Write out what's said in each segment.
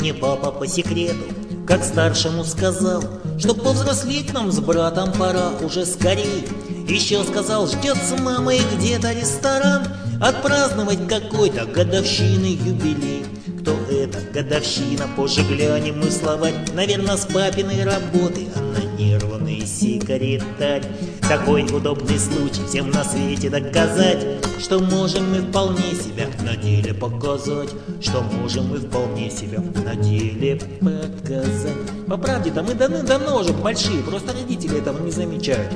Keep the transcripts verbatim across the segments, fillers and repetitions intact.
Мне папа по секрету, как старшему сказал, что повзрослеть нам с братом пора уже скорей. Еще сказал, ждет с мамой где-то ресторан, отпраздновать какой-то годовщины юбилей. Кто это? Годовщина, позже глянем мы словарь. Наверное, с папиной работы, а на нервный секретарь. Такой удобный случай всем на свете доказать, что можем мы вполне себя на деле показать, что можем мы вполне себя на деле показать. По правде-то мы давно уже большие, просто родители этого не замечают.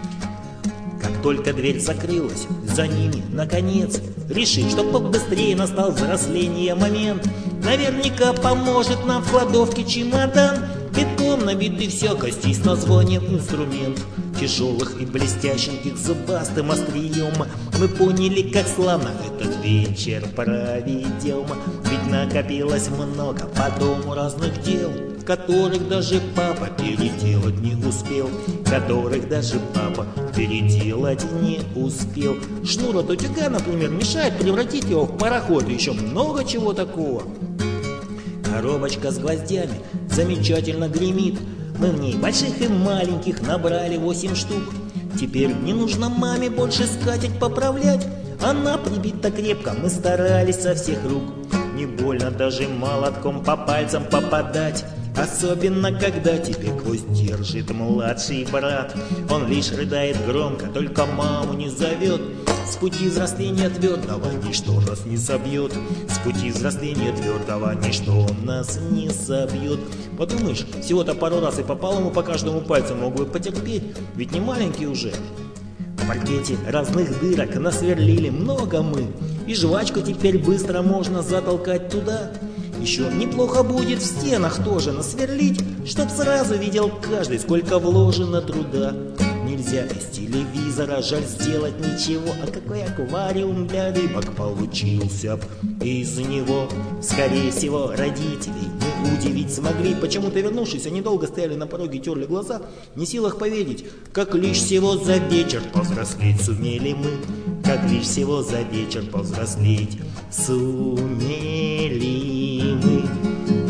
Как только дверь закрылась, за ними, наконец, решив, что побыстрее настал взросление момент, наверняка поможет нам в кладовке чемодан, битком набитый всякостей с названием инструмент. Тяжелых и блестящих зубастым острием мы поняли, как славно этот вечер проведем. Ведь накопилось много по дому разных дел, которых даже папа переделать не успел, которых даже папа переделать не успел. Шнур от утюга, например, мешает превратить его в пароход, и еще много чего такого. Коробочка с гвоздями замечательно гремит, мы в ней больших и маленьких набрали восемь штук. Теперь не нужно маме больше скатерть поправлять, она прибита крепко, мы старались со всех рук. Не больно даже молотком по пальцам попадать, особенно когда тебе гвоздь держит младший брат. Он лишь рыдает громко, только маму не зовет. С пути взросления твердого ничто нас не собьет, с пути взросления твердого ничто нас не собьет. Подумаешь, всего-то пару раз и попал ему по каждому пальцу, мог бы потерпеть, ведь не маленький уже. В паркете разных дырок насверлили много мы, и жвачку теперь быстро можно затолкать туда. Еще неплохо будет в стенах тоже насверлить, чтоб сразу видел каждый, сколько вложено труда. Нельзя из телевизора, жаль, сделать ничего, а какой аквариум для рыбок получился из него. Скорее всего, родителей не удивить смогли. Почему-то, вернувшись, они долго стояли на пороге, терли глаза, не в силах поверить, как лишь всего за вечер повзрослеть сумели мы, как лишь всего за вечер повзрослеть сумели мы.